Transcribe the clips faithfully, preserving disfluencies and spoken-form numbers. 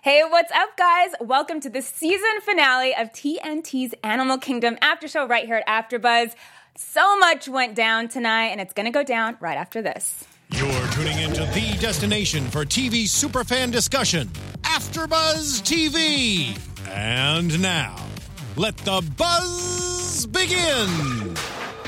Hey, what's up, guys? Welcome to the season finale of T N T's Animal Kingdom After Show right here at AfterBuzz. So much went down tonight, and it's going to go down right after this. You're tuning into the destination for T V superfan discussion, AfterBuzz T V. And now, let the buzz begin.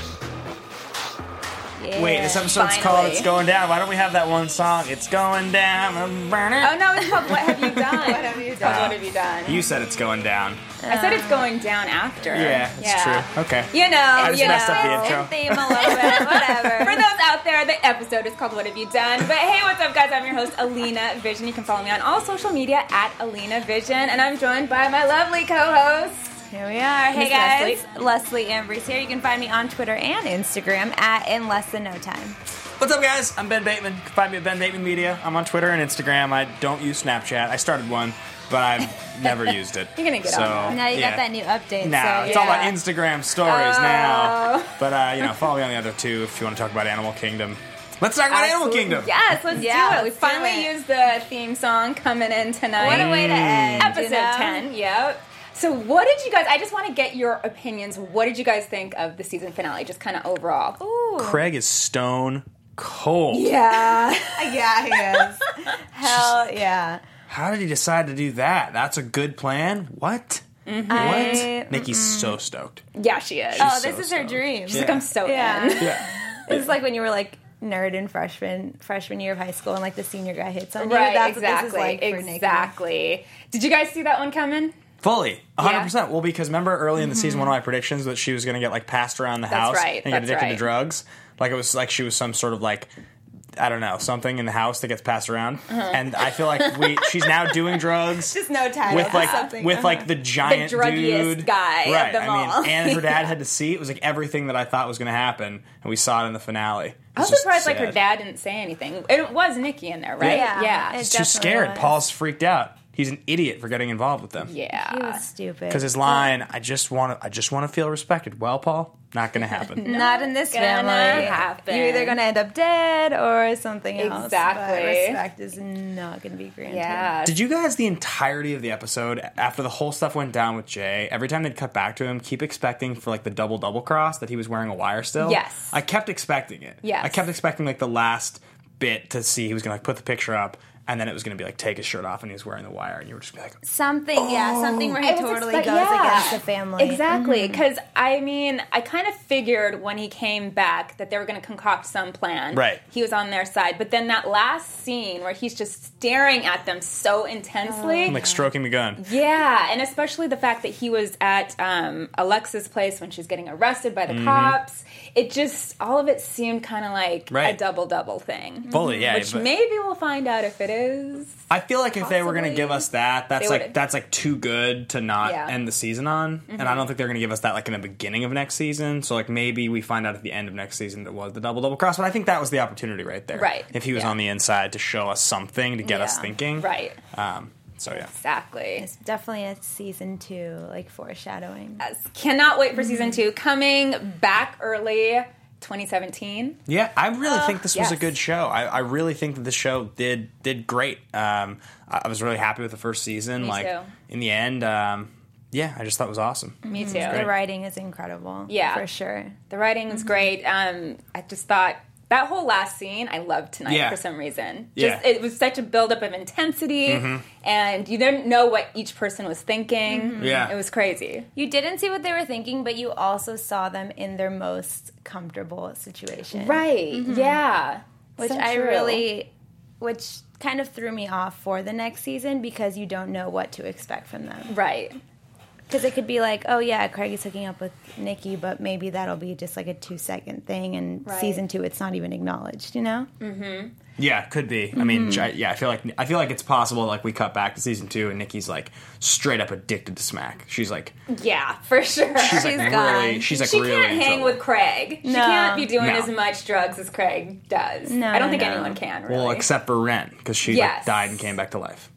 Yeah, Wait, this episode's finally. called It's Going Down. Why don't we have that one song? It's going down. Oh, no, it's called What Have You Done? What Have You It's called Done? What Have You Done? You said it's going down. I said it's going down after. Yeah, it's Yeah. true. Okay. You know, I just you messed know. up the intro. In theme a little bit, whatever. For those out there, the episode is called What Have You Done? But hey, what's up, guys? I'm your host, Alina Vision. You can follow me on all social media at Alina Vision. And I'm joined by my lovely co-host. Here we are. Hey Miss guys, Leslie. Leslie Ambrose here. You can find me on Twitter and Instagram at In Less Than No Time. What's up, guys? I'm Ben Bateman. You can find me at Ben Bateman Media. I'm on Twitter and Instagram. I don't use Snapchat. I started one, but I've never used it. You're gonna get so, on that. Now you yeah. got that new update. Now, so it's all yeah. about Instagram stories Oh. now. But, uh, you know, follow me on the other two if you want to talk about Animal Kingdom. Let's talk about Animal Absolutely. Kingdom. Yes, let's Yeah, do it. We let's do finally it. used the theme song coming in tonight. What a way to end. Episode you know? ten, yep. So what did you guys, I just want to get your opinions. What did you guys think of the season finale, just kind of overall? Ooh. Craig is stone cold. Yeah. Yeah, he is. Hell yeah. How did he decide to do that? That's a good plan? What? Mm-hmm. I- What? Nikki's so stoked. Yeah, she is. Oh, so this is her stoked. dream. She's like, I'm so Yeah. in. Yeah. It's like when you were like nerd in freshman freshman year of high school and like the senior guy hits on you. Right, That's exactly. what this is like for Nikki. exactly. Did you guys see that one coming? Fully. one hundred percent. Well, because remember early in the season, one of my predictions was that she was going to get like passed around the That's house right, and get that's addicted to right. drugs. Like it was like she was some sort of like, I don't know, something in the house that gets passed around. Uh-huh. And I feel like we she's now doing drugs. Just no title. With just like something. with Uh-huh. like the giant The druggiest dude guy of right? them I mean, all. and her dad had to see it was like everything that I thought was going to happen, and we saw it in the finale. I was It's just surprised like her sad. dad didn't say anything. It was Nikki in there, right? Yeah. Yeah. It's- He's too definitely scared. was. Paul's freaked out. He's an idiot for getting involved with them. Yeah. He was stupid. Because his line, I just want to, I just want to feel respected. Well, Paul, not going to happen. Not in this gonna family. happen. You're either going to end up dead or something else. Exactly. But respect is not going to be granted. Yeah. Did you guys the entirety of the episode after the whole stuff went down with Jay? Every time they'd cut back to him, keep expecting for like the double double cross that he was wearing a wire still. Yes. I kept expecting it. Yes. I kept expecting like the last bit to see he was going to like put the picture up. And then it was going to be like take his shirt off and he was wearing the wire, and you were just gonna be like, Something, yeah, something where he I was totally expect- goes yeah. against the family. Exactly, because I mean, I kind of figured when he came back that they were going to concoct some plan. Right. He was on their side, but then that last scene where he's just staring at them so intensely. I'm like stroking the gun. Yeah, and especially the fact that he was at um, Alexa's place when she's getting arrested by the Mm-hmm. cops. It just, all of it seemed kind of like Right. a double-double thing. Fully, yeah. Which but maybe we'll find out if it is. I feel like if they were going to Possibly. give us that, that's They like would've- that's like too good to not Yeah. Mm-hmm. end the season on. And I don't think they're going to give us that like in the beginning of next season. So like maybe we find out at the end of next season that was the double double cross. But I think that was the opportunity right there. Right. If he was Yeah. on the inside to show us something to get us Yeah. thinking. Right. Um, so yeah. Exactly. It's definitely a season two, like foreshadowing. Yes. Cannot wait for season two. Coming back early, twenty seventeen. Yeah, I really think this was a yes. good show. I, I really think that the show did did great. Um, I, I was really happy with the first season. Me like too. in the end, um, yeah, I just thought it was awesome. Me too. The writing is incredible. Yeah. For sure. The writing is great. Um, I just thought that whole last scene I loved tonight Yeah. for some reason. Yeah. Just it was such a buildup of intensity, and you didn't know what each person was thinking. Yeah. It was crazy. You didn't see what they were thinking, but you also saw them in their most comfortable situation. Right. Yeah. Which So I true. really, which kind of threw me off for the next season because you don't know what to expect from them. Right. Because it could be like, oh yeah, Craig is hooking up with Nikki, but maybe that'll be just like a two second thing, and Right. season two it's not even acknowledged, you know? Yeah, could be. I mean, I, yeah, I feel like I feel like it's possible. Like we cut back to season two, and Nikki's like straight up addicted to smack. She's like, Yeah, for sure. she's like She's really, gone. she's like she really. can't in hang trouble. with Craig. She No. can't be doing No. as much drugs as Craig does. No, I don't no, think no. anyone can, really. Well, except for Ren, because she Yes. like, died and came back to life.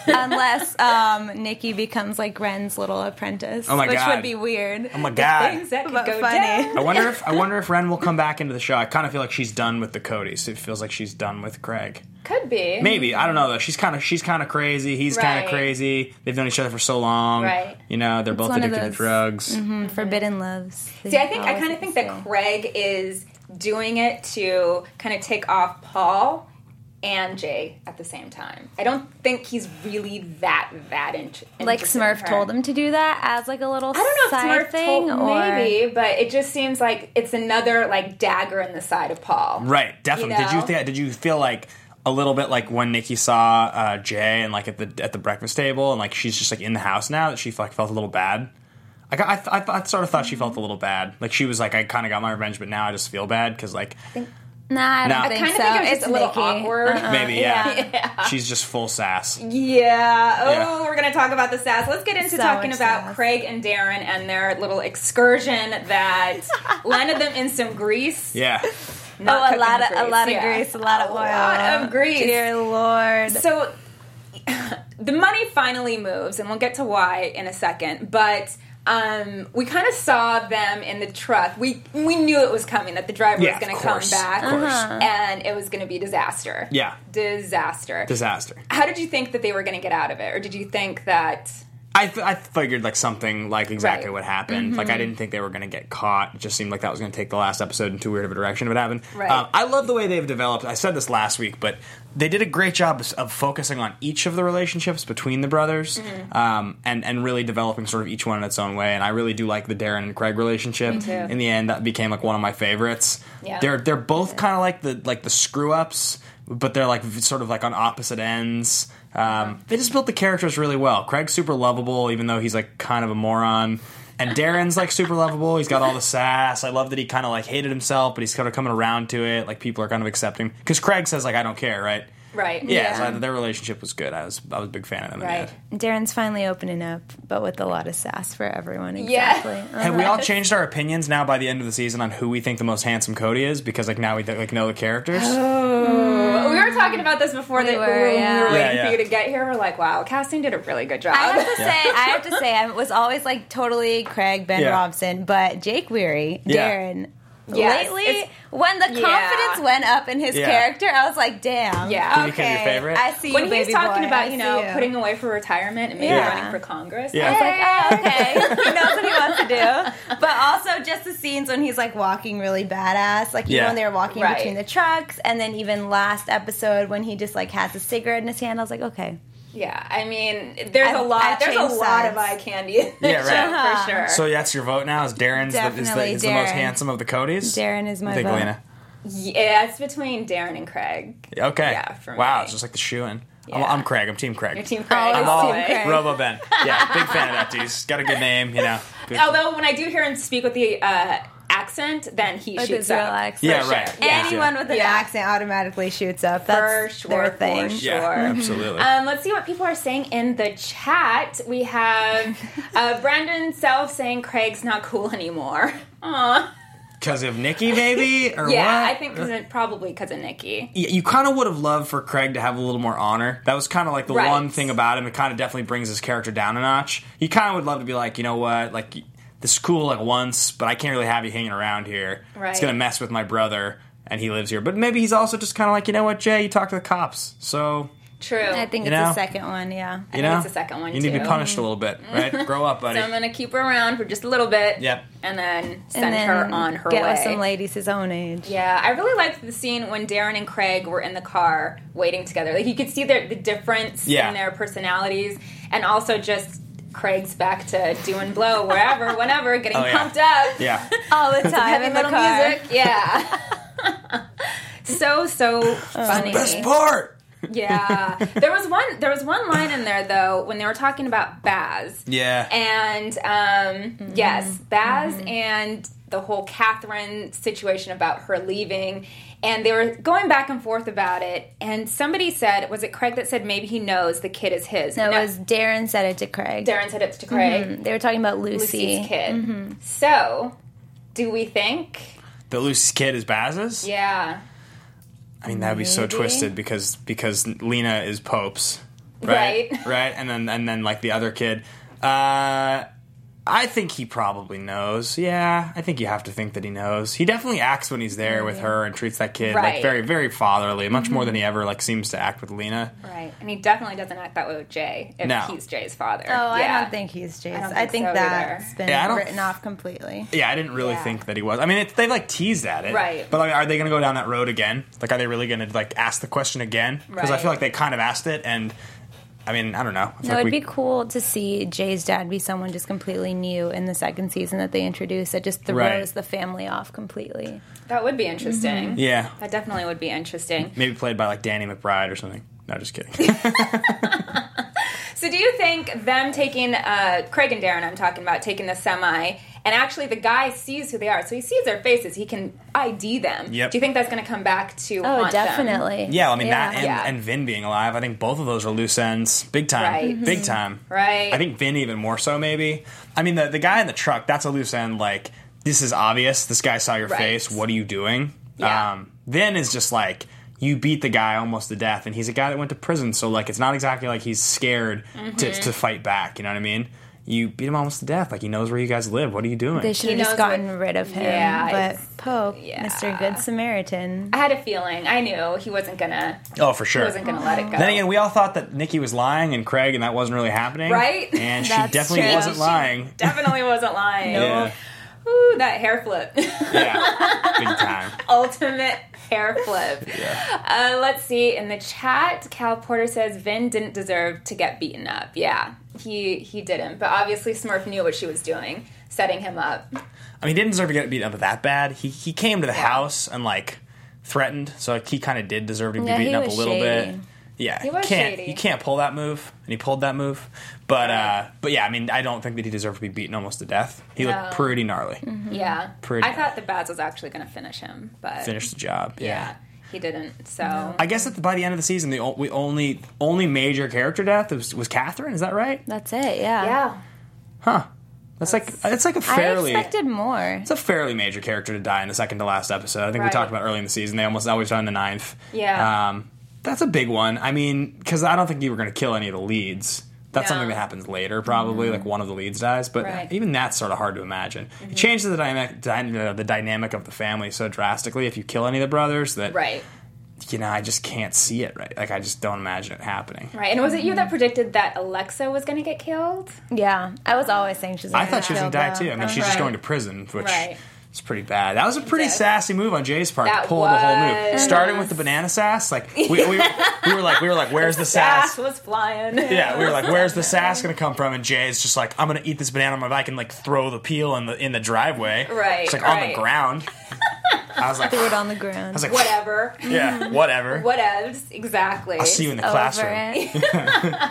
Unless um, Nikki becomes like Ren's little apprentice, Oh my which God. would be weird. Oh my god! Things that could But go funny. down. I wonder if I wonder if Ren will come back into the show. I kind of feel like she's done with the Codys. It feels like she's done with with Craig. Could be. Maybe. I don't know, though. She's kind of she's kind of crazy. He's kind Right. of crazy. They've known each other for so long. Right. You know, they're both one of addicted to those- drugs. Mm-hmm. Forbidden loves. See, I think I kind of think that Craig is doing it to kind of take off Paul and Jay at the same time. I don't think he's really that that int- like interested Smurf in her. told him to do that as like a little I don't know side if Smurf thing, told or maybe, but it just seems like it's another like dagger in the side of Paul. Right, definitely. You Did you know? think? Did you feel like a little bit like when Nikki saw uh, Jay and like at the at the breakfast table and like she's just like in the house now that she like felt a little bad? Like I, I, I sort of thought she felt a little bad. Like she was like, I kind of got my revenge, but now I just feel bad because like nah, I don't No. I think kind of so. think it was it's just a little Nikki. awkward. Uh-uh. maybe yeah. Yeah. she's just full sass. Yeah. Oh, Yeah. we're going to talk about the sass. Let's get into So talking much about sass. Craig and Darren and their little excursion that landed them in some grease. Yeah, Not Oh, a cooking lot of grease. a lot of Yeah. grease, a lot of A oil, lot of grease. Dear Lord. So the money finally moves, and we'll get to why in a second. But um, we kind of saw them in the truck. We we knew it was coming, that the driver Yeah, was going of to come course, back, of course. and it was going to be disaster. Yeah. disaster. disaster. How did you think that they were going to get out of it, or did you think that? I, th- I figured like something like exactly Right. what happened. Like I didn't think they were going to get caught. It just seemed like that was going to take the last episode in too weird of a direction if it happened. Right. Um, I love the way they've developed. I said this last week, but they did a great job of, of focusing on each of the relationships between the brothers, Mm-hmm. um, and and really developing sort of each one in its own way. And I really do like the Darren and Craig relationship. Me too. In the end, that became like one of my favorites. Yeah. They're they're both kind of like the like the screw ups, but they're like sort of like on opposite ends. Um, they just built the characters really well. Craig's super lovable, even though he's like kind of a moron. And Darren's like super lovable. He's got all the sass. I love that he kind of like hated himself, but he's kind of coming around to it. Like people are kind of accepting because Craig says like I don't care, right? Right. Yeah, Yeah. So I, their relationship was good. I was I was a big fan of them. Right. In the end. Darren's finally opening up, but with a lot of sass for everyone. Yeah. Exactly. Uh-huh. Have we all changed our opinions now by the end of the season on who we think the most handsome Cody is? Because like now we like know the characters. We were talking about this before We that were, we were, yeah. we were waiting Yeah, yeah. for you to get here. We're like, wow, casting did a really good job. I have to say, I have to say, I was always like totally Craig, Ben Yeah. Robson, but Jake Weary, Yeah. Darren. Yes, lately, it's- when the Yeah. confidence went up in his Yeah. character, I was like, "Damn, Yeah. Did okay, he become your favorite? I see when you, he was baby talking boy. about, I you see know, you. putting away for retirement and maybe Yeah. running for Congress, Yeah. I was like, Oh, okay. He knows what he wants to do. But also just the scenes when he's like walking really badass. Like, you Yeah. know, when they were walking Right. between the trucks. And then even last episode when he just like has a cigarette in his hand, I was like, okay. yeah. I mean, there's I- a lot. I there's a changed lot sides. of eye candy in Yeah, this right. show, for sure. So that's your vote now. Is Darren's the, is the, Definitely is the most Darren. handsome of the Codys? Darren is my I think vote. Lena. Yeah, it's between Darren and Craig. Okay. Yeah, for wow, me. it's just like the shoe-in. I'm, Yeah. I'm Craig. I'm Team Craig. Your team Craig. Always I'm all all the way. Craig. Robo Ben. Yeah, big fan of that dude. He's got a good name, you know. Good- Although when I do hear him speak with the uh, accent, then he With shoots his real up. accent. Yeah, For right. sure. Yeah. Anyone with an Yeah. accent automatically shoots up. That's For sure, their for thing. sure. yeah, absolutely. Um, let's see what people are saying in the chat. We have uh, Brandon Self saying Craig's not cool anymore. Aw. Because of Nikki, maybe? Or Yeah, what? I think cause it, probably because of Nikki. Y- You kind of would have loved for Craig to have a little more honor. That was kind of like the Right. one thing about him. It kind of definitely brings his character down a notch. You kind of would love to be like, you know what, like this is cool like once, but I can't really have you hanging around here. Right. It's gonna mess with my brother, and he lives here. But maybe he's also just kind of like, you know what, Jay, you talk to the cops, so True. I think You it's know? the second one, yeah. you think know it's the second one, You need to be too. punished a little bit, right? Grow up, buddy. So I'm gonna keep her around for just a little bit. Yep. And then send And then her on her get way. with some ladies his own age. Yeah, I really liked the scene when Darren and Craig were in the car waiting together. Like you could see the, the difference Yeah. in their personalities, and also just Craig's back to doing blow wherever, whenever, getting Oh, yeah. pumped up. Yeah. All the time Heavy in the metal car. music. Yeah. so so funny. Best part. Yeah. There was one there was one line in there though when they were talking about Baz. Yeah. And um yes, Baz and the whole Catherine situation about her leaving, and they were going back and forth about it, and somebody said, was it Craig that said maybe he knows the kid is his? No, it was Darren said it to Craig. Darren said it to Craig. Mhm. They were talking about Lucy. Lucy's kid. So, do we think? The Lucy's kid is Baz's? Yeah. I mean, that would be so Maybe. twisted because because Lena is Pope's, right? Right. Right, and then and then like the other kid. Uh, I think he probably knows. Yeah, I think you have to think that he knows. He definitely acts when he's there with her and treats that kid Right. like very, very fatherly, much mm-hmm. more than he ever like seems to act with Lena. Right, and he definitely doesn't act that way with Jay if No. he's Jay's father. Oh, yeah. I don't think he's Jay's. I don't I think think, so that's either. been Yeah, I don't- written off completely. Yeah, I didn't really Yeah. think that he was. I mean, it, they like teased at it, Right. But like, are they going to go down that road again? Like, are they really going to like ask the question again? Because I Right. feel like they kind of asked it, and I mean, I don't know. I feel No, like it'd we- be cool to see Jay's dad be someone just completely new in the second season that they introduced that just throws Right. the family off completely. That would be interesting. Yeah, That definitely would be interesting. maybe played by like Danny McBride or something. No, just kidding. So do you think them taking, uh, Craig and Darren I'm talking about, taking the semi, and actually the guy sees who they are, so he sees their faces, he can I D them. Yep. Do you think that's going to come back to Oh, haunt them? definitely. Yeah, I mean Yeah. that and, Yeah. and Vin being alive. I think both of those are loose ends, big time, Right. big time. Right. I think Vin even more so. Maybe. I mean the the guy in the truck. That's a loose end. Like this is obvious. This guy saw your Right. face. What are you doing? Yeah. Um, Vin is just like you beat the guy almost to death, and he's a guy that went to prison. So like it's not exactly like he's scared Mm-hmm. to to fight back. You know what I mean? You beat him almost to death. Like he knows where you guys live. What are you doing? They should He have just knows gotten what- rid of him. Yeah, but it's- Pope, yeah. Mister Good Samaritan. I had a feeling. I knew he wasn't going to oh, for he sure. wasn't going to let it go. Then again, we all thought that Nikki was lying and Craig, and that wasn't really happening. Right? And she That's definitely true. wasn't lying. Definitely wasn't lying. Yeah. Ooh, that hair flip. Yeah. Big time. Ultimate hair flip. Uh, let's see. In the chat, Cal Porter says Vin didn't deserve to get beaten up. Yeah, he he didn't. But obviously Smurf knew what she was doing, setting him up. I mean, he didn't deserve to get beat up that bad. He he came to the Yeah. house and like threatened, so like, he kind of did deserve to be Yeah, he beaten up a was little shady. bit. Yeah, He was can't shady. you can't pull that move, and he pulled that move. But uh, but yeah, I mean, I don't think that he deserved to be beaten almost to death. He No. looked pretty gnarly. Yeah, Pretty I thought the Baz was actually going to finish him, but Finished the job. yeah, Yeah. he didn't. So I guess that by the end of the season, the o- we only only major character death was, was Catherine. Is that right? That's it, yeah. yeah, Huh. That's like it's like a fairly I expected more. it's a fairly major character to die in the second to last episode. I think we Right. talked about early in the season. They almost always die in the ninth. Yeah. Um, that's a big one. I mean, because I don't think you were going to kill any of the leads. That's No. something that happens later, probably. Like one of the leads dies, but Right. even that's sort of hard to imagine. Mm-hmm. It changes the dynamic, dy- the dynamic of the family so drastically if you kill any of the brothers that right, you know I just can't see it. Right, like I just don't imagine it happening. right. And was it you that predicted that Alexa was going to get killed? Yeah, I was always saying she's I thought she was going to die too. I mean, she's just Right. going to prison, which Right. is pretty bad. That was a pretty did. sassy move on Jay's part That to pull the whole move, was. starting with the banana sass. Like we, we, we were like, we were like, where's the Sass sass? was flying. Yeah, we were like, where's the sass going to come from? And Jay's just like, I'm going to eat this banana on my bike and like throw the peel in the in the driveway. Right, It's like on right. the ground. I was like, Threw it I on the ground. was like, Whatever. yeah, whatever. Whatevs. Exactly. I'll see you in the Over classroom. it.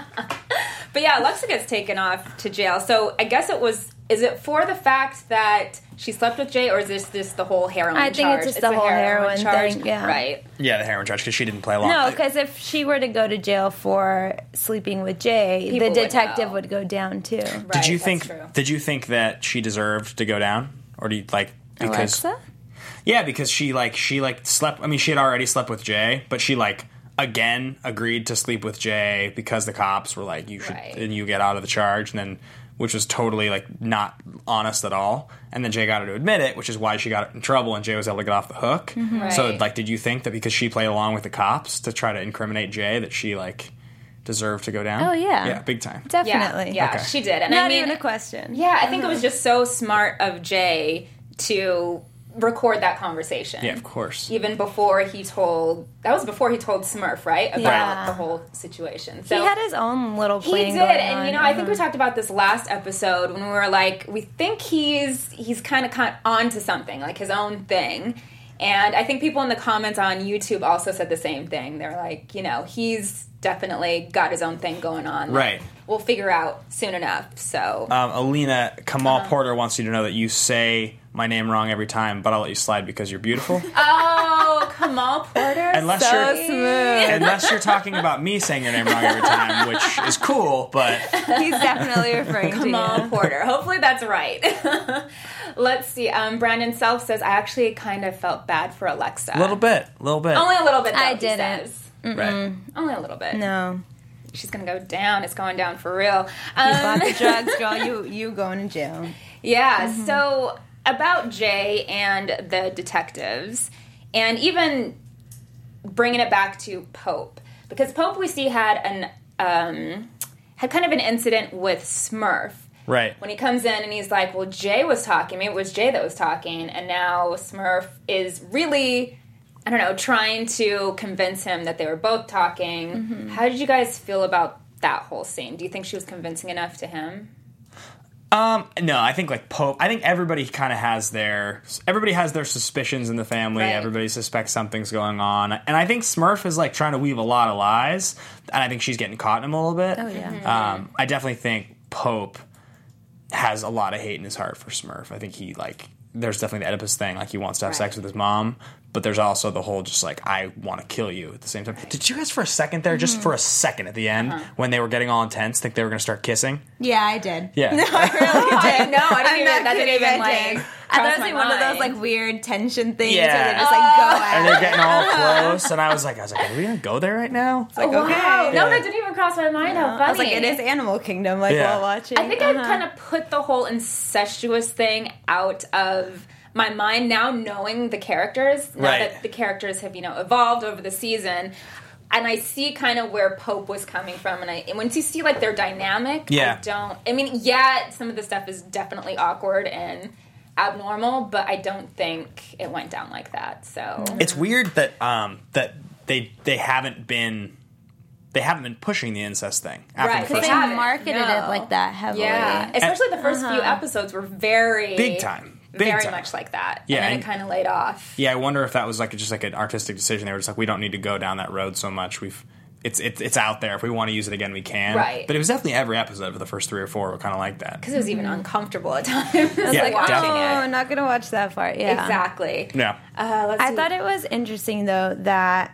But yeah, Alexa gets taken off to jail. So I guess it was. Is it for the fact that she slept with Jay, or is this just the whole heroin I think charge? it's just the whole heroin charge, thing, yeah. Right. Yeah, the heroin charge because she didn't play along. No, because if she were to go to jail for sleeping with Jay, People the would detective know. would go down too. Right, did you that's think? true. Did you think that she deserved to go down, or do you like because? Alexa? Yeah, because she like she like slept. I mean, she had already slept with Jay, but she like again agreed to sleep with Jay because the cops were like, "You should," Right. and you get out of the charge, and then which was totally like not honest at all. And then Jay got her to admit it, which is why she got in trouble, and Jay was able to get off the hook. So Right. like, did you think that because she played along with the cops to try to incriminate Jay, that she like deserved to go down? Oh, yeah. yeah, big time. Yeah, Definitely. yeah, Okay. she did. And Not I mean, even a question. yeah, I think it was just so smart of Jay to record that conversation. Yeah, of course. Even before he told, that was before he told Smurf, right? About Yeah. the whole situation. He So had his own little he plan did, going and on. you know, I think we Uh-huh. talked about this last episode when we were like, we think he's he's kind of con- on to something, like his own thing. And I think people in the comments on YouTube also said the same thing. They're like, you know, he's definitely got his own thing going on. Right. We'll figure out soon enough. So Um, Alina, Kamal Uh-huh. Porter wants you to know that you say my name wrong every time, but I'll let you slide because you're beautiful. oh, Kamal Porter, Unless so you're- smooth. Unless you're talking about me saying your name wrong every time, which is cool, but He's definitely referring to Kamal you. Porter. Hopefully that's right. Let's see. Um, Brandon Self says, I actually kind of felt bad for Alexa. a little bit, a little bit. Only a little bit, though, I he didn't. says. Right. Only a little bit. No. she's gonna go down. It's going down for real. You Um, bought the drugs, girl. You you going to jail. Yeah, so about Jay and the detectives, and even bringing it back to Pope, because Pope we see had an um, had kind of an incident with Smurf. Right. When he comes in and he's like, well, Jay was talking. Maybe it was Jay that was talking, and now Smurf is really, I don't know, trying to convince him that they were both talking. Mm-hmm. How did you guys feel about that whole scene? Do you think she was convincing enough to him? Um, no, I think like Pope. I think everybody kind of has their everybody has their suspicions in the family. Right. Everybody suspects something's going on, and I think Smurf is like trying to weave a lot of lies, and I think she's getting caught in them a little bit. Oh yeah. Mm-hmm. Um, I definitely think Pope has a lot of hate in his heart for Smurf. I think he like there's definitely the Oedipus thing, like he wants to have Right. sex with his mom, but there's also the whole just like I want to kill you at the same time. Did you guys for a second there, just for a second at the end Uh-huh. when they were getting all intense, think they were going to start kissing? Yeah, I did. Yeah. I really I did. didn't know. I didn't I'm even, not that didn't kidding, even I like. did. I cross thought it was my like one of those mind. like weird tension things Yeah. where they just like go at And it. they're getting all close, and I was like, I was like, are we gonna go there right now? It's like, Wow. okay. No, that didn't even cross my mind. How funny. I was like, it is Animal Kingdom, like Yeah. while watching. I think uh-huh. I've kind of put the whole incestuous thing out of my mind now, knowing the characters. Now Right. that the characters have, you know, evolved over the season. And I see kind of where Pope was coming from. And, I, and once you see, like, their dynamic, Yeah. I don't... I mean, yeah, some of the stuff is definitely awkward and abnormal, but I don't think it went down like that, so... It's weird that um that they they haven't been they haven't been pushing the incest thing after Right, the because first they haven't. marketed No. it like that heavily. Yeah, especially the first few Uh-huh. episodes were very... Big time. Big very time. much like that. Yeah, And then and- it kind of laid off. Yeah, I wonder if that was like just like an artistic decision. They were just like, we don't need to go down that road so much. We've it's it's it's out there. If we want to use it again, we can. Right. But it was definitely every episode for the first three or four were kind of like that. Because it was even uncomfortable at times. Yeah, like watching definitely. Oh, it. I'm not gonna watch that part. Yeah, Exactly. Yeah. Uh, let's I see. thought it was interesting though that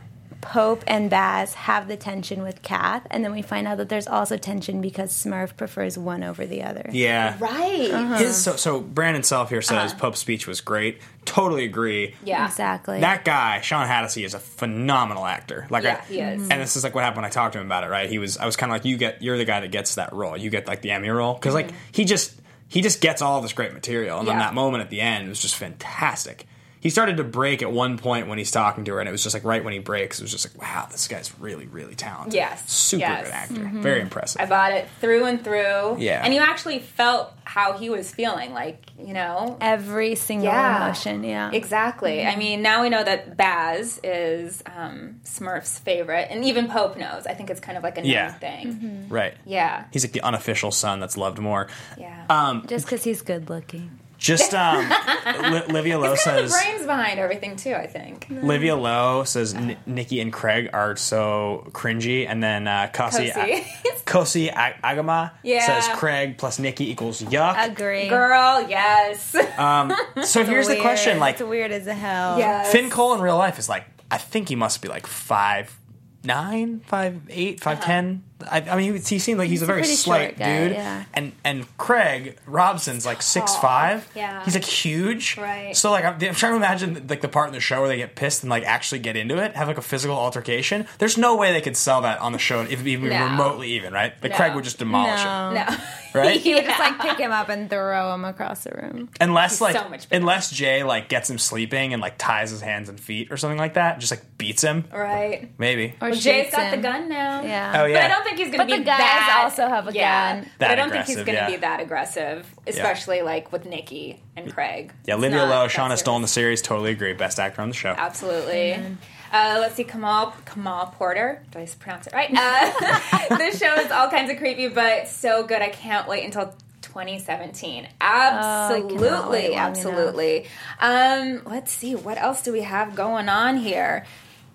Pope and Baz have the tension with Kath, and then we find out that there's also tension because Smurf prefers one over the other. Yeah. Right. Uh-huh. His so so Brandon Self here says Uh-huh. Pope's speech was great. Totally agree. Yeah. Exactly. That guy, Sean Hattasey, is a phenomenal actor. Like, Yeah, I, he is. and this is like what happened when I talked to him about it. Right? He was. I was kind of like, you get. You're the guy that gets that role. You get like the Emmy role because like he just he just gets all this great material, and then Yeah. that moment at the end was just fantastic. He started to break at one point when he's talking to her, and it was just like right when he breaks, it was just like, wow, this guy's really, really talented. Yes, super yes. good actor, very impressive. I bought it through and through. Yeah. And you actually felt how he was feeling. Like, you know. Every single Yeah. emotion. Yeah. Exactly. I mean, now we know that Baz is um, Smurf's favorite, and even Pope knows. I think it's kind of like a known Yeah. thing. Right. Yeah. He's like the unofficial son that's loved more. Yeah. Um, Just because he's good looking. just um, Li- Livia Lowe It's kind of says. the brains behind everything too, I think. Livia Lowe says N- Nikki and Craig are so cringy, and then uh, Kosi Kosi. Kosi A- Agama Yeah. says Craig plus Nikki equals yuck. Agree. Girl, yes. Um, so here's the Weird. question: like it's weird as a hell. yes. Finn Cole in real life is like, I think he must be like five nine, five eight, five ten. I, I mean, he, he seemed like he's, He's a a very pretty slight short guy, dude. yeah. And and Craig Robson's like six five. Yeah. He's like huge. Right. So like I'm, I'm trying to imagine like the part in the show where they get pissed and like actually get into it, have like a physical altercation. There's no way they could sell that on the show if even No. remotely even, right? Like No. Craig would just demolish it. No. No. Right? He would just like pick him up and throw him across the room. Unless He's like so much bigger. unless Jay like gets him sleeping and like ties his hands and feet or something like that, just like beats him. Right. Maybe. Or Well, Jay's shoots got the him. gun now. Yeah. Oh, yeah. But I don't think he's going But to be the guys that. also have a yeah. gun. But That I don't think he's aggressive, going to yeah. be that aggressive, especially like with Nikki and Craig. Yeah, It's Livia not Lowe, that Shauna serious. Stoll in the series, totally agree. Best actor on the show. Absolutely. Uh, let's see, Kamal Kamal Porter. Did I pronounce it right? Uh, this show is all kinds of creepy, but so good. I can't wait until twenty seventeen. Absolutely, cannot wait long absolutely. Um, let's see, what else do we have going on here?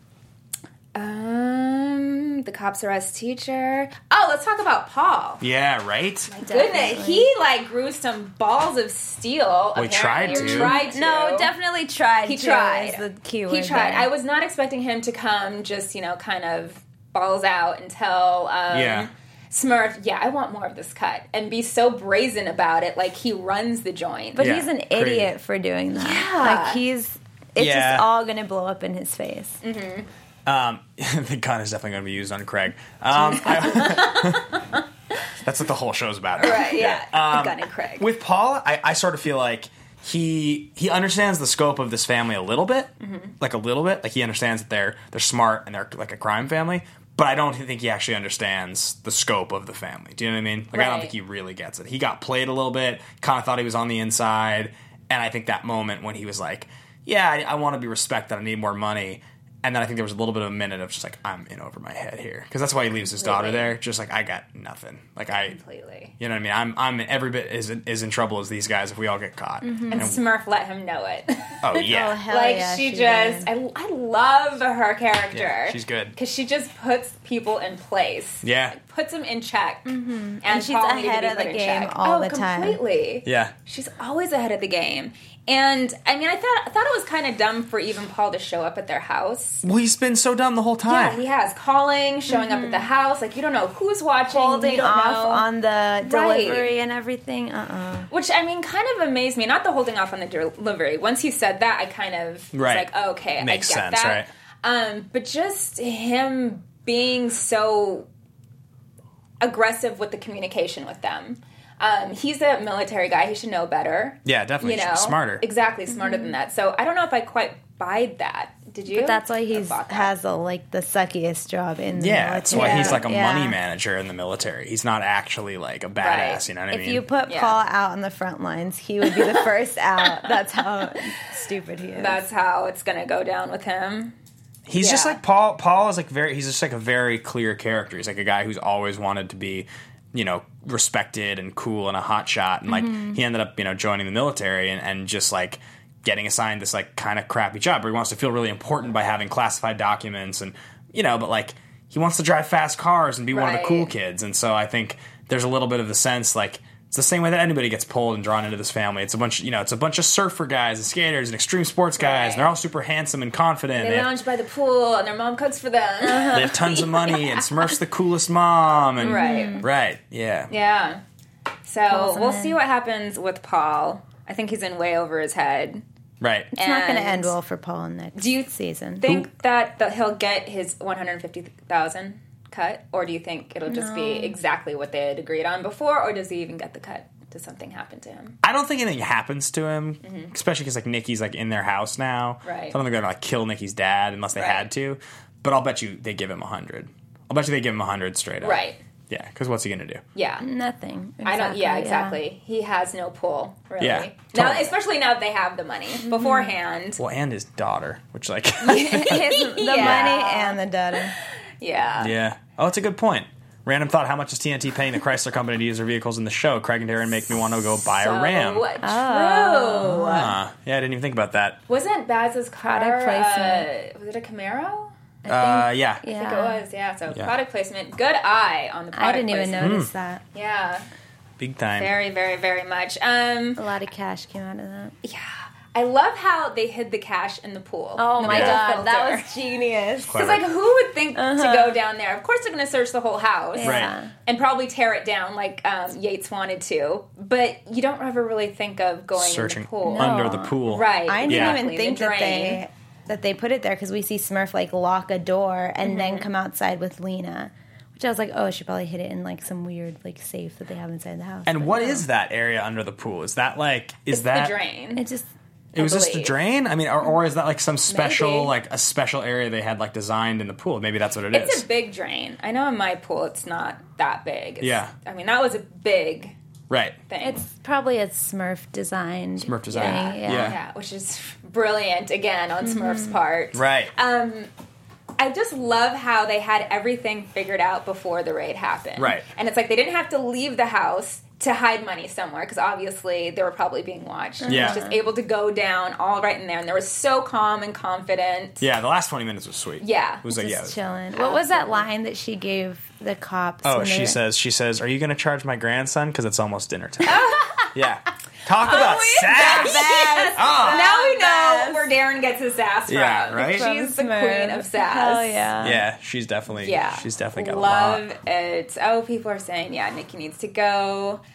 Um, the cops arrest teacher. Oh, let's talk about Paul. Yeah, right? Goodness, Definitely. he like grew some balls of steel. Well, he tried apparently. to. Tried to. No, definitely tried. He to, tried. Is the key He word tried. there. I was not expecting him to come just, you know, kind of balls out and tell um, Yeah. Smurf, yeah, I want more of this cut. And be so brazen about it, like he runs the joint. But Yeah, he's an crazy. idiot for doing that. Yeah. Like he's, it's Yeah. just all gonna blow up in his face. Um, the gun is definitely going to be used on Craig. Um, I, that's what the whole show's about. Right, yeah. Um, Gun and Craig. With Paul, I, I sort of feel like he he understands the scope of this family a little bit, Mm-hmm. like a little bit. Like he understands that they're they're smart and they're like a crime family. But I don't think he actually understands the scope of the family. Do you know what I mean? Like I don't Right. think he really gets it. He got played a little bit. Kind of thought he was on the inside. And I think that moment when he was like, "Yeah, I, I want to be respected. I need more money." And then I think there was a little bit of a minute of just like, I'm in over my head here. Because that's why he leaves his daughter Completely. there. Just like, I got nothing. Like, I, Completely. you know what I mean? I'm I'm every bit as, as in trouble as these guys if we all get caught. And Smurf let him know it. Oh, Oh, yeah. hell like yeah, she, she just, did. I, I love her character. Yeah, she's good. Because she just puts people in place. Yeah. Like, puts them in check. Mm-hmm. And, And she's Paul needed to ahead be of the put in game check. all oh, the time. completely. Yeah. She's always ahead of the game. And I mean, I thought I thought it was kind of dumb for even Paul to show up at their house. Well, he's been so dumb the whole Yeah, time. he has calling, showing up at the house. Like you don't know who's watching, you Holding don't off know. on the Right. delivery and everything. Uh-uh. Which I mean, kind of amazed me. Not the holding off on the delivery. Once he said that, I kind of Right. was like, oh, okay, Makes I get sense, that. right? Um, but just him being so aggressive with the communication with them. Um, he's a military guy. He should know better. Yeah, definitely. You know, Smarter. Exactly, smarter than that. So I don't know if I quite buy that. Did you? But that's why I he's bought that. has a, like the suckiest job in the Yeah, military. that's why he's like a Yeah. money manager in the military. He's not actually like a badass, Right. you know what I If mean? you put Yeah. Paul out on the front lines, he would be the first out. That's how stupid he is. That's how it's gonna go down with him. He's just Yeah. like Paul. Paul is like very. He's just like a very clear character. He's like a guy who's always wanted to be, you know, respected and cool and a hot shot. And like Mm-hmm. he ended up, you know, joining the military and, and just like getting assigned this like kind of crappy job where he wants to feel really important by having classified documents and you know, but like he wants to drive fast cars and be one of the Right. cool kids. And so I think there's a little bit of the sense like. It's the same way that anybody gets pulled and drawn into this family. It's a bunch, you know, it's a bunch of surfer guys and skaters and extreme sports guys, Right. and they're all super handsome and confident. They They have- lounge by the pool, and their mom cooks for them. they have tons of money, and Smurf's the coolest mom, and Right. right, yeah, Yeah. So Paul's we'll in. see what happens with Paul. I think he's in way over his head. right. It's not going to And end well for Paul next Do you season. Think that, that he'll get his one hundred fifty thousand cut, or do you think it'll just be exactly what they had agreed on before, or does he even get the cut? Does something happen to him? I don't think anything happens to him, especially because like Nikki's like in their house now. Mm-hmm. Right. So I don't think they're gonna like kill Nikki's dad unless they Right. had to. But I'll bet you they give him a hundred. I'll bet you they give him a hundred straight up. Right. Yeah, because what's he gonna do? Yeah. Nothing. I don't. Yeah, Exactly, exactly. He has no pull, really. Yeah, Now, totally. especially now that they have the money beforehand. Well, and his daughter, which like, His, the Yeah. money and the daughter. Yeah. yeah. Oh, it's a good point. Random thought: how much is T N T paying the Chrysler Company to use their vehicles in the show? Craig and Darren make me want to go buy So a Ram. true. Uh, yeah, I didn't even think about that. Wasn't Baz's car? Product Uh, placement. was it a Camaro? Uh, yeah. I think Yeah. it was. Yeah. So Yeah. product placement. Good eye on the product I didn't even placement. notice that. Yeah. Big time. Very, very, very much. Um, A lot of cash came out of that. yeah. I love how they hid the cash in the pool. Oh The my little god, that filter. was genius. Clever. Because, like, who would think to go down there? Of course, they're going to search the whole house. Yeah. Right. And probably tear it down like um, Yates wanted to. But you don't ever really think of going Searching in the pool. under the pool. Right. I didn't Yeah. even exactly, think the that drain. they that they put it there because we see Smurf like lock a door and Mm-hmm. then come outside with Lena, which I was like, oh, she probably hid it in like some weird like safe that they have inside the house. And But what no. is that area under the pool? Is that like is It's that the drain. It just It was just a believe. drain? I mean, or, or is that like some special Maybe. like a special area they had like designed in the pool? Maybe that's what it is. It's a big drain. I know in my pool it's not that big. It's, Yeah. I mean, that was a big right. thing. it's probably a Smurf designed. Smurf design. yeah, thing, yeah, Yeah. yeah, which is brilliant again on Smurf's part. Right. Um, I just love how they had everything figured out before the raid happened. Right. And it's like they didn't have to leave the house to hide money somewhere because obviously they were probably being watched. And Yeah. he was just able to go down all right in there, and they were so calm and confident. Yeah, the last twenty minutes was sweet. Yeah. It was like, yeah. Just chilling. What was that line that she gave the cops? Oh, when they she were- says, she says, are you going to charge my grandson? Because it's almost dinner time. Yeah. Talk about sass. Oh. Now we know where Darren gets his sass from. Yeah, right? From She's the Smurf. queen of sass. Hell yeah. Yeah, she's definitely, Yeah. she's definitely got a lot. Love it. Oh, people are saying, yeah, Nikki needs to go.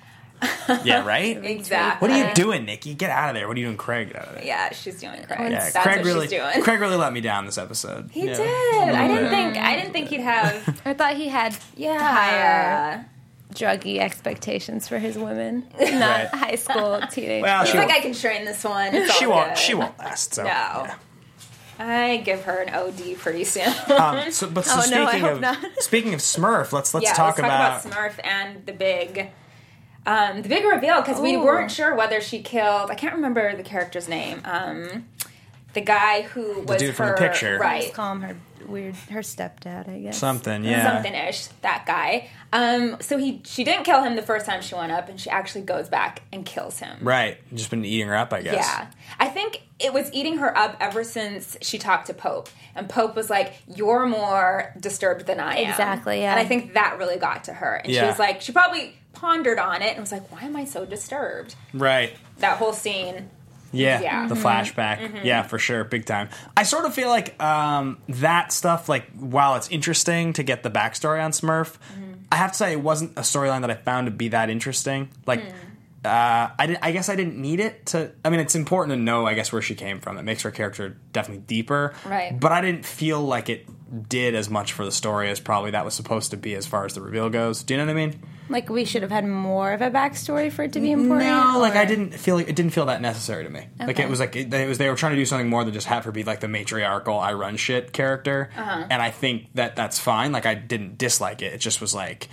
Yeah, right? Exactly. What are you doing, Nikki? Get out of there. What are you doing, Craig? Get out of there. Yeah, she's doing Craig. Yeah, That's Craig what really, she's doing. Craig really let me down this episode. He Yeah. did. I didn't bit. think. I didn't think he'd have. I thought he had Yeah. higher druggy expectations for his women, not Right. high school teenage. Well, He's she like, won't, I can train this one. It's she all won't. good. She won't last. So, No. yeah. I give her an O D pretty soon. Um, so, but so Oh, speaking no, I hope of not. speaking of Smurf, let's let's yeah, talk, let's talk about, about Smurf and the big, um, the big reveal because we Ooh. weren't sure whether she killed. I can't remember the character's name. Um, the guy who was dude her, from the picture. right? Just call him her weird, her stepdad, I guess. something. Yeah, Something-ish, that guy. Um, so he, she didn't kill him the first time she went up, and she actually goes back and kills him. right. Just been eating her up, I guess. Yeah. I think it was eating her up ever since she talked to Pope. And Pope was like, you're more disturbed than I am. Exactly, yeah. And I think that really got to her. And she Yeah. was like, she probably pondered on it and was like, why am I so disturbed? Right. That whole scene. Yeah, Yeah. the Mhm. flashback. Yeah, for sure, big time. I sort of feel like um, that stuff, like, while it's interesting to get the backstory on Smurf, I have to say it wasn't a storyline that I found to be that interesting. Like, uh, I, didn't, I guess I didn't need it to... I mean, it's important to know, I guess, where she came from. It makes her character definitely deeper. Right. But I didn't feel like it did as much for the story as probably that was supposed to be as far as the reveal goes. Do you know what I mean? Like we should have had more of a backstory for it to be important. No, like or- I didn't feel like it didn't feel that necessary to me. Like Okay. it was like it, it was they were trying to do something more than just have her be like the matriarchal I run shit character, Uh-huh. and I think that that's fine. Like I didn't dislike it. It just was like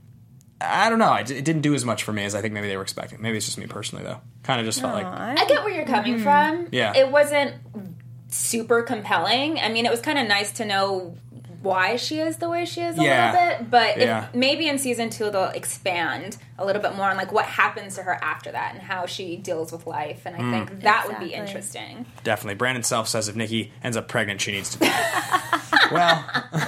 I don't know. I, it didn't do as much for me as I think maybe they were expecting. Maybe it's just me personally though. Kind of just felt like I get where you're coming from. Yeah. It wasn't super compelling. I mean, it was kind of nice to know why she is the way she is a Yeah. little bit, but Yeah. if, maybe in season two they'll expand a little bit more on like what happens to her after that and how she deals with life, and I Mm. think that would be Exactly. interesting. definitely. Brandon Self says if Nikki ends up pregnant, she needs to die. Well,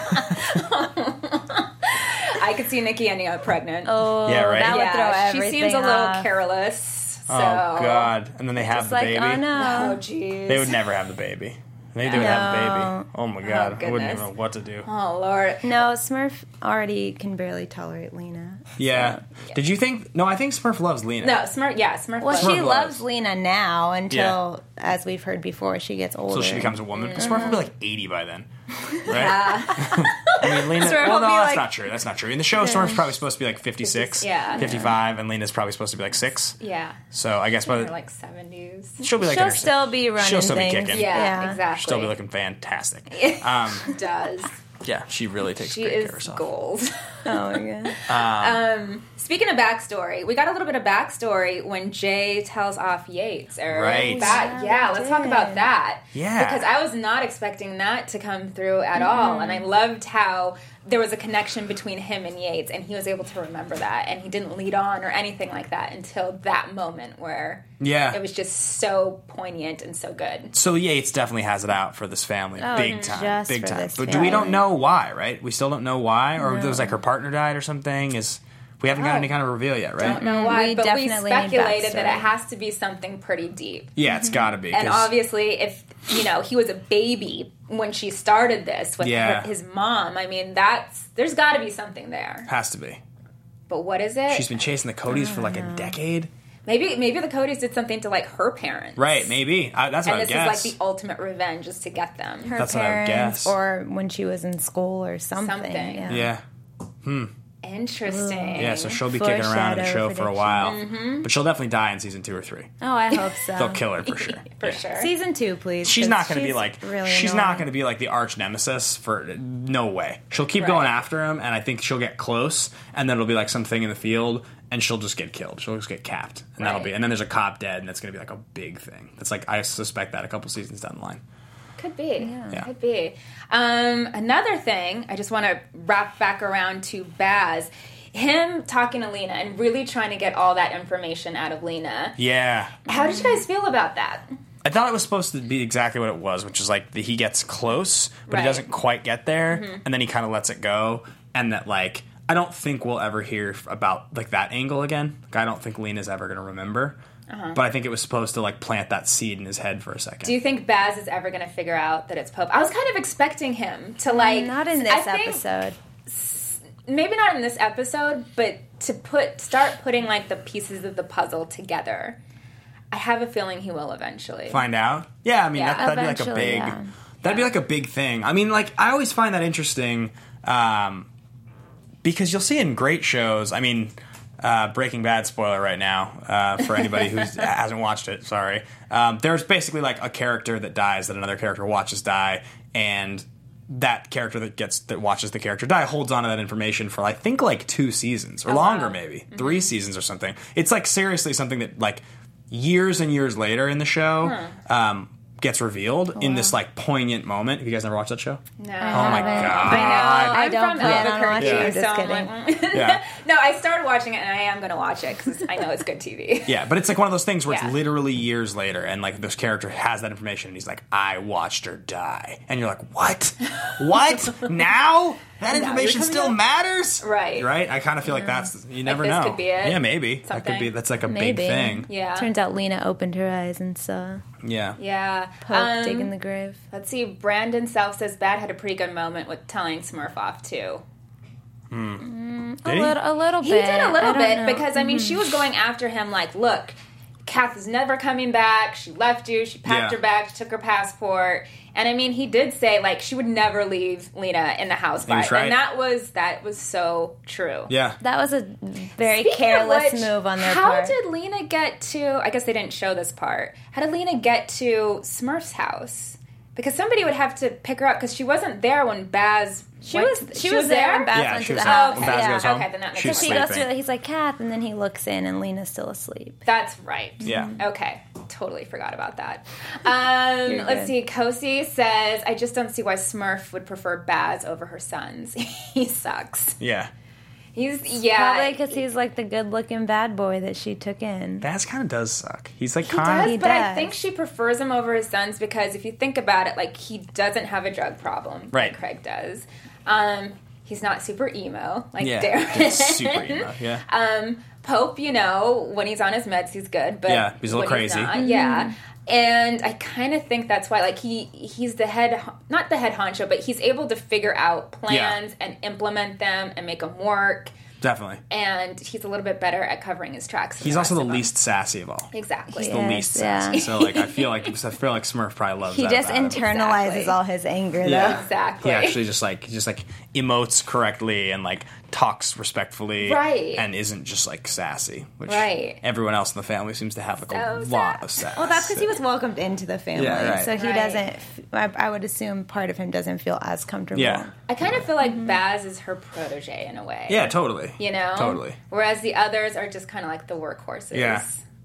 I could see Nikki ending up pregnant. Oh, Yeah, right? that would yeah, throw she everything seems a little off. careless. So. oh god, and then they have It's the like, baby. oh no. Oh jeez. They would never have the baby. Maybe they would have the No. baby. Oh my god, I wouldn't goodness. even know what to do. Oh lord. No, Smurf already can barely tolerate Lena. Yeah. Did you think? No, I think Smurf loves Lena. No, Smurf. Yeah, Smurf. Well, loves- she Smurf loves loves. Lena now until, as we've heard before, she gets older. So she becomes a woman. But Smurf will be like eighty by then, right? Yeah. I mean, Lena. Smurf well, will no, be that's like- not true. That's not true. In the show, Smurf's probably supposed to be like fifty-six, Yeah. fifty-five, and Lena's probably supposed to be like six. Yeah. So I guess by They're the, like seventies. she'll be like She'll in her still be running She'll still be things. kicking. Yeah, Yeah. exactly. She'll still be looking fantastic. Um, does. yeah, she really takes She great care of is herself. gold. Oh my god. um, speaking of backstory, we got a little bit of backstory when Jay tells off Yates. Eric. Right. That, Yeah, yeah, we let's talk did. about that. Yeah. Because I was not expecting that to come through at all. And I loved how there was a connection between him and Yates, and he was able to remember that. And he didn't lead on or anything like that until that moment where Yeah. it was just so poignant and so good. So Yates definitely has it out for this family, Oh, big time, just big for time. this But do we don't family. know why, right? We still don't know why, or it was like her partner died or something. Is we haven't got Oh. any kind of reveal yet, right? I don't know why, We but we definitely need speculated that backstory. it has to be something pretty deep. Yeah, it's got to be. And 'cause- obviously, if you know he was a baby when she started this with Yeah. her, his mom, I mean, that's there's got to be something there. has to be. But what is it? She's been chasing the Codys for like a decade. maybe maybe the Codys did something to like her parents, Right, maybe. I, that's what And I this guess. is like the ultimate revenge, is to get them. Her That's what I would parents, guess. or when she was in school, or something. Something. Yeah. yeah. Interesting. Yeah, so she'll be kicking around in the show Foreshadow for a while. Mm-hmm. But she'll definitely die in season two or three. Oh, I hope so. They'll kill her for sure. for Yeah. sure. Season two, please. She's 'cause not going to be she's like really she's annoying. not going to be like the arch nemesis for no way. She'll keep Right. going after him, and I think she'll get close, and then it'll be like something in the field, and she'll just get killed. She'll just get capped, and that'll Right. be. And then there's a cop dead, and that's going to be like a big thing. That's like I suspect that a couple seasons down the line. Could be. Yeah. Could be. Um, another thing, I just want to wrap back around to Baz. Him talking to Lena and really trying to get all that information out of Lena. Yeah. How did you guys feel about that? I thought it was supposed to be exactly what it was, which is like the, he gets close, but Right. he doesn't quite get there, and then he kind of lets it go, and that like I don't think we'll ever hear f- about like that angle again. Like, I don't think Lena's ever going to remember, but I think it was supposed to like plant that seed in his head for a second. Do you think Baz is ever going to figure out that it's Pope? I was kind of expecting him to like. Not in this I think episode. maybe not in this episode, but to put start putting like the pieces of the puzzle together. I have a feeling he will eventually. Find out? Yeah, I mean, Yeah. that, that'd be like a Eventually, big... yeah. That'd be like a big thing. I mean, like, I always find that interesting um, because you'll see in great shows, I mean... Uh, Breaking Bad spoiler right now uh, for anybody who hasn't watched it. Sorry. Um, there's basically like a character that dies that another character watches die, and that character that gets that watches the character die holds on to that information for I think like two seasons or Oh, longer, wow. maybe three seasons or something. It's like seriously something that like years and years later in the show. Um, gets revealed in this like poignant moment. Have you guys never watched that show? No. Oh my haven't. god! I know. I I'm don't from plan on Albuquerque, watching it, so just I'm like, mm. Yeah. No, I started watching it, and I am going to watch it because I know it's good T V. Yeah, but it's like one of those things where Yeah. it's literally years later, and like this character has that information, and he's like, "I watched her die," and you're like, "What? What? Now that information coming still up? matters?" Right. Right. I kind of feel like that's you never this know. could be it? Yeah, maybe that could Something? be. That's like a Maybe. big thing. Yeah. Turns out Lena opened her eyes and saw Yeah. Yeah. Pope Um, digging the grave. Let's see. Brandon Self says Bad had a pretty good moment with telling Smurf off too. A Did he? little, a little He bit. did a little I don't bit know. because I mean she was going after him like, look, Kath is never coming back. She left you. She packed Yeah. her bag. She took her passport. And I mean, he did say like she would never leave Lena in the house by, was right. and that was that was so true. Yeah. That was a very Speaking of careless which, move on their how part. did Lena get to? I guess they didn't show this part. How did Lena get to Smurf's house? Because somebody would have to pick her up because she wasn't there when Baz. She went was. to- She, was there when Baz Yeah, went she to was the there house. when Baz yeah. goes home. Okay, then that makes She's So sense. she goes sleeping. to. He's like Kath, and then he looks in, and Lena's still asleep. That's right. Yeah. Okay. Totally forgot about that. Um, You're let's good. see. Kosi says, I just don't see why Smurf would prefer Baz over her sons. He sucks. Yeah. He's, yeah. Probably because he's like the good-looking bad boy that she took in. That kind of does suck. He's like He kind does, He but I does. think she prefers him over his sons because if you think about it, like, he doesn't have a drug problem Right. like Craig does. Um, he's not super emo like yeah. Darren. Just super emo. Yeah. Um, Pope, you know, when he's on his meds, he's good, but Yeah, he's a little when he's crazy. not, yeah. And I kind of think that's why, like, he he's the head, not the head honcho, but he's able to figure out plans and implement them and make them work. Definitely. And he's a little bit better at covering his tracks. than He's the also the rest of them. least sassy of all. Exactly. He's the Yes, least yeah. sassy. So like I feel like I feel like Smurf probably loves He that just about him. internalizes Exactly. all his anger, Yeah. though. Exactly. He actually just like he just like emotes correctly and like talks respectfully, Right. And isn't just like sassy, which Right. everyone else in the family seems to have like a So lot sass. of sass. Well, that's because he was welcomed into the family, Yeah, right. so he Right. doesn't. I, I would assume part of him doesn't feel as comfortable. yeah, I kind of feel like Mm-hmm. Baz is her protege in a way. yeah, totally, You know? totally, Whereas the others are just kind of like the workhorses. Yeah.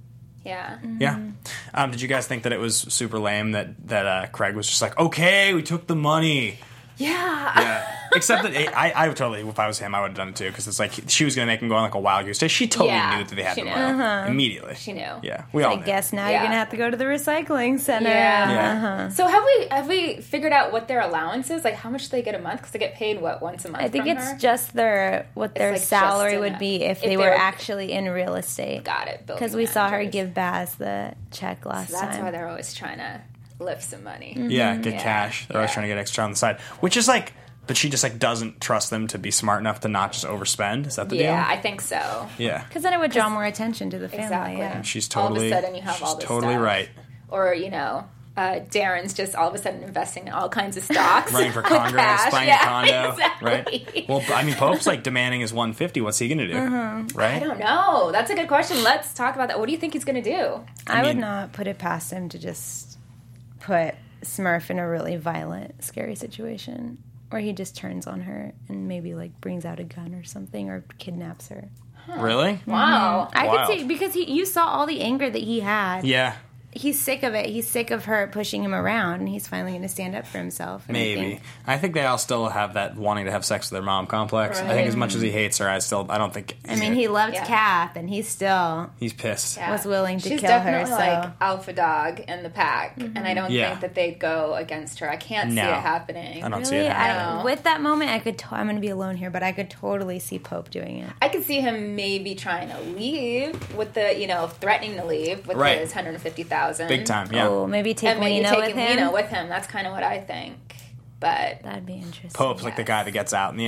Yeah. yeah. Um, did you guys think that it was super lame that that uh, Craig was just like, okay, we took the money? Yeah. Yeah. Except that I, I would totally, if I was him, I would have done it too. Because it's like she was going to make him go on like a wild goose chase. She totally Yeah, knew that they had she the knew. money immediately. She knew. Yeah, we all I knew. guess now Yeah. you're gonna have to go to the recycling center. Yeah. Yeah. Uh-huh. So have we have we figured out what their allowance is? Like how much they get a month? Because they get paid what once a month. I think from it's her? just their what their like just salary enough. would be if, If they they were were- actually in real estate. got it Because we saw her managers. give Baz the check last So that's time. why they're always trying to lift some money. Yeah, get Yeah. cash. They're always Yeah. trying to get extra on the side, which is like, but she just like doesn't trust them to be smart enough to not just overspend. Is that the Yeah, I deal? think so. Yeah, Because then it would draw more attention to the family. Exactly. Yeah. she's All of a totally. sudden you have she's all this totally stuff. right. Or you know. Uh, Darren's just all of a sudden investing in all kinds of stocks. Running for with Congress, cash. buying Yeah, a condo, exactly. right? Well, I mean, Pope's like demanding his one fifty. What's he going to do? I Right? don't know. That's a good question. Let's talk about that. What do you think he's going to do? I, would mean- not put it past him to just put Smurf in a really violent, scary situation. Or he just turns on her and maybe like brings out a gun or something or kidnaps her. Really? Wow. I Wild. could see because he you saw all the anger that he had. Yeah, He's sick of it. He's sick of her pushing him around, and he's finally going to stand up for himself. And I maybe. think- I think they all still have that wanting to have sex with their mom complex. I Right. think as much as he hates her, I still, I don't think. I mean, he loved Yeah. Kath, and he still he's pissed. Yeah. was willing to She's kill her. definitely So like alpha dog in the pack, and I don't Yeah. think that they'd go against her. I can't see No. it happening. I don't see really, it happening. I, with that moment, I could. To- I'm going to be alone here, but I could totally see Pope doing it. I could see him maybe trying to leave with the, you know, threatening to leave with Right. his one hundred fifty thousand. Big time. Yeah. Oh, maybe take And maybe Lena with taking him. Lena with him. That's kind of what I think. But That'd be interesting. Pope's like the Yes. guy that gets out in the end.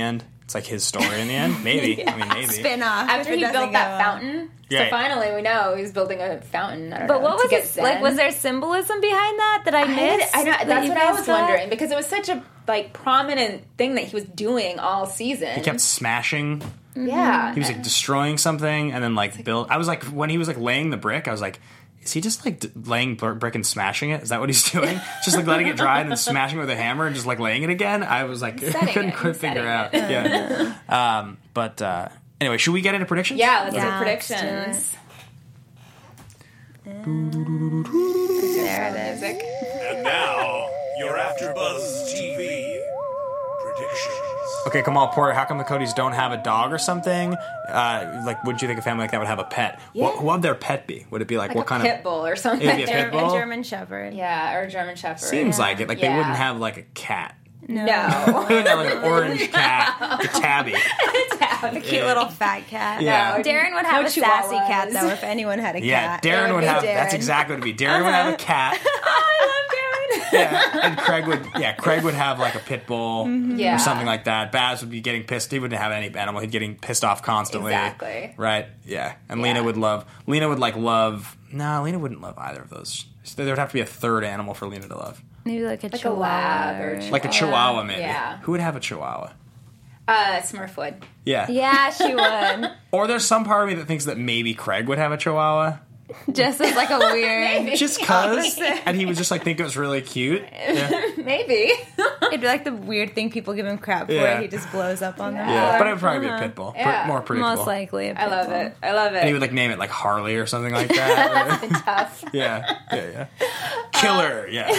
it's like his story in the end. Maybe. I mean, maybe. Spin off. After he built that fountain. Yeah. So finally we know he's building a fountain. I don't But know, what to was get it Zen. like? Was there symbolism behind that that I I, missed? I know, that that's you what I guys was saw? wondering because it was such a like prominent thing that he was doing all season. He kept smashing. yeah. He was like destroying something and then like build. I was like, when he was like laying the brick, I was like, is he just like d- laying br- brick and smashing it? Is that what he's doing? Just like letting it dry and then smashing it with a hammer and just like laying it again? I was like, Setting couldn't it. quite He's figure setting out. it. Yeah. Um, but uh, anyway, should we get into predictions? Yeah, let's Yeah, do let's do predictions. There it is. Music. And now, your AfterBuzz T V predictions. Okay, Kamal Porter, how come the Codys don't have a dog or something? Uh, like, would you think a family like that would have a pet? What, what would their pet be? Would it be like, Like what a kind pit of... bull or something. It'd be a pit A bull? German Shepherd. Yeah, or a German Shepherd. Seems like it. Like, they Yeah. wouldn't have like a cat. No. They would have like an orange cat, the tabby. A cute little fat cat. Yeah. No, Darren would have no a sassy chihuahuas. cat, though, if anyone had a Yeah, cat. Darren It would be have... Darren. That's exactly what it'd be. Darren would have a cat. Oh, I love Darren. Yeah, and Craig would, yeah, Craig would have like a pit bull Yeah. or something like that. Baz would be getting pissed. He wouldn't have any animal. He'd getting pissed off constantly. Exactly. Right. Yeah. And Yeah. Lena would love. Lena would like love. No, Lena wouldn't love either of those. There would have to be a third animal for Lena to love, Maybe like a Like a chihuahua. lab or or- like a chihuahua, maybe. Yeah. Who would have a chihuahua? Uh, Smurfwood. Yeah. Yeah, she would. Or there's some part of me that thinks that maybe Craig would have a chihuahua. Just as like a weird. Just cause, and he would just like think it was really cute. Yeah. Maybe. It'd be like the weird thing people give him crap for. Yeah. He just blows up on them. Yeah, for. but it would probably be a pit bull. Pre- Yeah. more predictable. Most likely. a I love pit bull. it. I love And he it. would like name it like Harley or something like that. Tough. Yeah, yeah, yeah. Killer, yeah.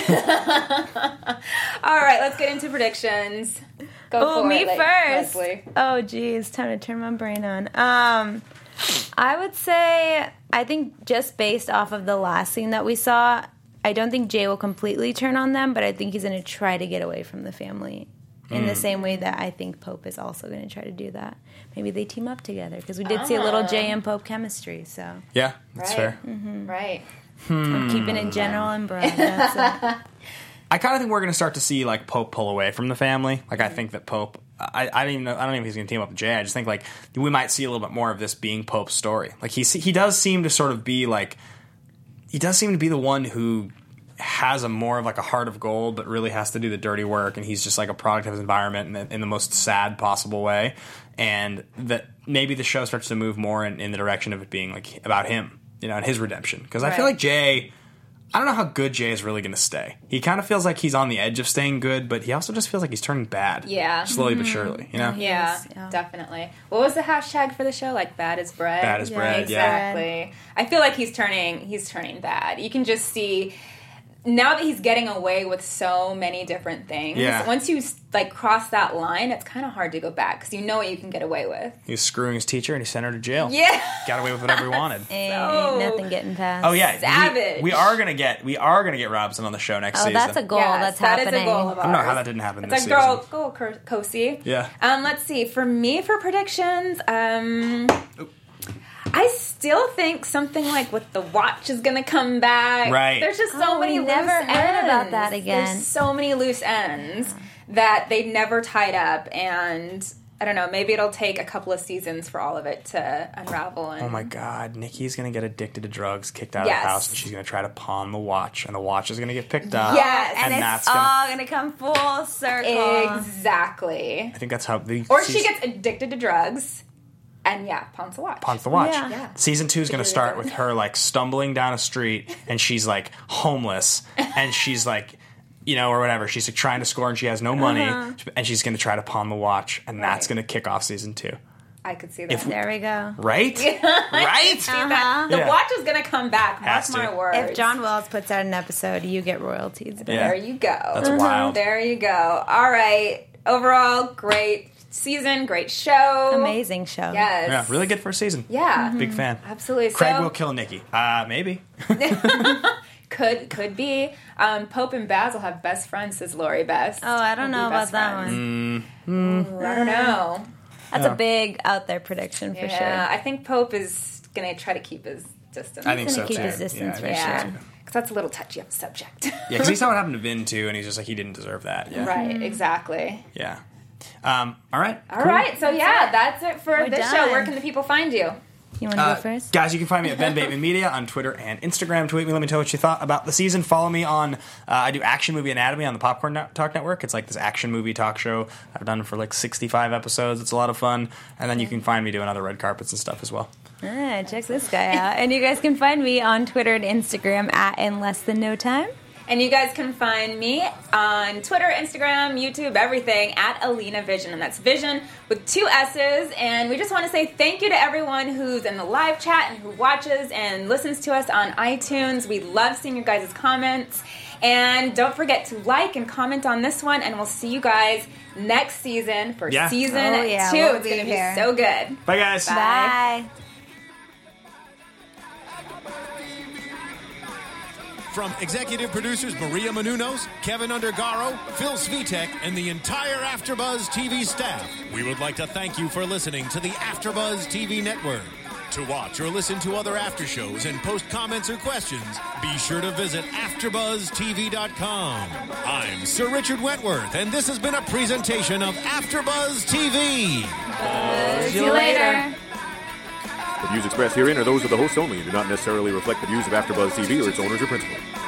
All right, let's get into predictions. Go Oh, for me it, like, first. Leslie. Oh, geez, time to turn my brain on. Um, I would say, I think just based off of the last scene that we saw, I don't think Jay will completely turn on them, but I think he's going to try to get away from the family in the same way that I think Pope is also going to try to do that. Maybe they team up together because we did see a little Jay and Pope chemistry. So Yeah, that's Right. fair. Right. I'm keeping it general and broad. That's it. I kind of think we're going to start to see like Pope pull away from the family. Like I think that Pope, I, I don't even know. I don't even know if he's going to team up with Jay. I just think like we might see a little bit more of this being Pope's story. Like he he does seem to sort of be like he does seem to be the one who has a more of like a heart of gold, but really has to do the dirty work, and he's just like a product of his environment in the, in the most sad possible way. And that maybe the show starts to move more in, in the direction of it being like about him, you know, and his redemption. Because I feel Right. like Jay. I don't know how good Jay is really going to stay. He kind of feels like he's on the edge of staying good, but he also just feels like he's turning bad. Yeah. Slowly but surely, you know? Yeah, Yes, yeah. definitely. What was the hashtag for the show? Like bad as bread. Bad as bread, yeah. Exactly. I feel like he's turning. He's turning bad. You can just see now that he's getting away with so many different things. Yeah. Once you like cross that line, it's kind of hard to go back because you know what you can get away with. He was screwing his teacher and he sent her to jail. Yeah. Got away with whatever he wanted. Ain't So- nothing getting past. Oh yeah, we- Savage. We, are gonna get we are gonna get Robson on the show next Oh, season. that's a goal. Yes, that's that is happening. a goal of ours. I don't know how that didn't happen It's this like, girl, season. go, Ko- Kosi. Yeah. Um, let's see. For me, for predictions, um, I still think something like with the watch is going to come back. Right. There's just so Oh, many we never loose heard ends. about that again. There's so many loose ends that they never tied up, and I don't know. Maybe it'll take a couple of seasons for all of it to unravel. And Oh my god, Nikki's gonna get addicted to drugs, kicked out Yes. of the house, and she's gonna try to pawn the watch, and the watch is gonna get picked up. Yes. And, and it's that's gonna. all going to come full circle. Exactly. I think that's how the Or she season- gets addicted to drugs, and yeah, pawns the watch. Pawns the watch. Yeah. Yeah. Season two is going to start with her like stumbling down a street and she's like homeless and she's like, you know, or whatever. She's like trying to score and she has no money and she's going to try to pawn the watch and that's Right. going to kick off season two. I could see that. If we- There we go. Right? Right? See that? The Yeah. watch is going to come back. Mark Has to. my words. If John Wells puts out an episode, you get royalties. Yeah. There you go. That's wild. There you go. All right. Overall, great season, great show. Amazing show. Yes. Yeah, really good first season. Yeah. Big fan. Absolutely. Craig so, will kill Nikki. Uh, maybe. Could could be. Um, Pope and Baz will have best friends, says Lori Best. Oh, I don't Will be know about best that friends. one. Ooh, I don't know. That's a big out there prediction for Yeah, sure. I think Pope is going to try to keep his distance. I think gonna so keep too. his distance yeah, for I think so, Yeah. too. Because that's a little touchy of a subject. Yeah, because he saw what happened to Vin too, and he's just like he didn't deserve that. Yeah, Right, exactly. yeah. Um, all right. All cool. right. So, yeah, that's it for We're this done. show. Where can the people find you? You want to Uh, go first? Guys, you can find me at Ben Bateman Media on Twitter and Instagram. Tweet me, let me know what you thought about the season. Follow me on, uh, I do Action Movie Anatomy on the Popcorn Net- Talk Network. It's like this action movie talk show I've done for like sixty-five episodes. It's a lot of fun. And then you can find me doing other red carpets and stuff as well. Ah, check this guy out. And you guys can find me on Twitter and Instagram at In Less Than No Time. And you guys can find me on Twitter, Instagram, YouTube, everything at Alina Vision. And that's Vision with two S's. And we just want to say thank you to everyone who's in the live chat and who watches and listens to us on iTunes. We love seeing your guys' comments. And don't forget to like and comment on this one. And we'll see you guys next season for Yeah. season Oh, yeah, two. we'll it's be going to be here. so good. Bye, guys. Bye. Bye. From executive producers Maria Menounos, Kevin Undergaro, Phil Svitek, and the entire AfterBuzz T V staff, we would like to thank you for listening to the AfterBuzz T V network. To watch or listen to other after shows and post comments or questions, be sure to visit after buzz T V dot com. I'm Sir Richard Wentworth, and this has been a presentation of AfterBuzz T V. See you later. The views expressed herein are those of the hosts only and do not necessarily reflect the views of AfterBuzz T V or its owners or principals.